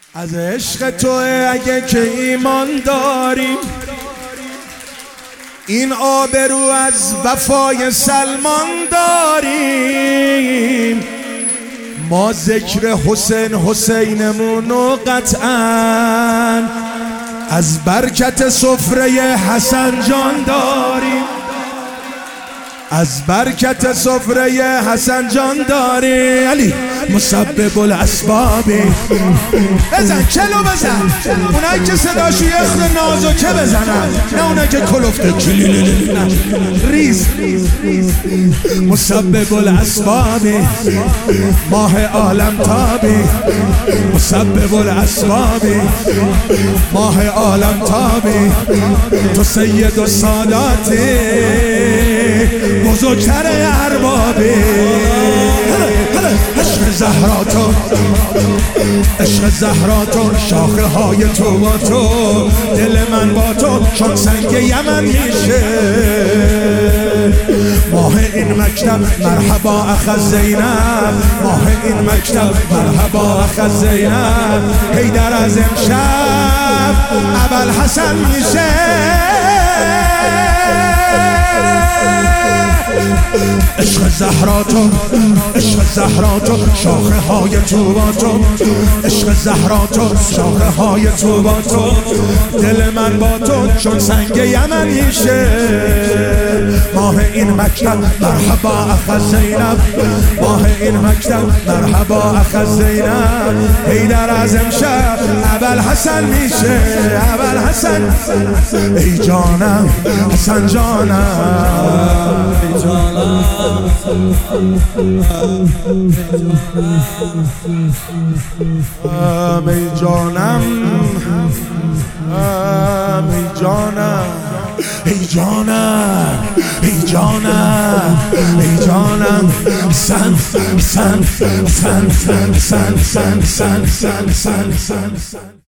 از عشق توه اگه که ایمان داریم، این آبرو از وفای سلمان داریم. ما ذکر حسین حسینمونو قطعاً از برکت سفره حسن جان داریم، از برکت سفره حسن جان داری. علی مسبب الاسبابی بزن، کلو بزن، اونایی که صداشو یه خود نازوکه بزنن، نه اونایی که کلفته ریز. مسبب الاسبابی ماه عالم تابی، مسبب الاسبابی ماه عالم تابی. تو سید و ساداتی بزرگتر اربابی. عشق زهرا تو، عشق زهرا تو، شاخه های تو با تو، دل من با تو چون سنگ یمن میشه. ماه این مکتب مرحبا اخ زینب، ماه این مکتب مرحبا اخ زینب. حیدر از امشب ابوالحسن میشه. عشق زهرا تو، عشق زهرا تو، شاخه های تو با تو، عشق زهرا تو، شاخه های تو با تو، دل من با تو چون سنگ یمن میشه. ماه این مکتب مرحبا اخ زینب، ماه این مکتب مرحبا اخ زینب. حیدر از امشب ابوالحسن میشه، ابوالحسن. ای جانم حسن جانم، ای جانم، ای جانم، ای جانم، ای جانم، ای جانم، ای جانم. سن سن سن سن سن سن سن سن سن سن سن.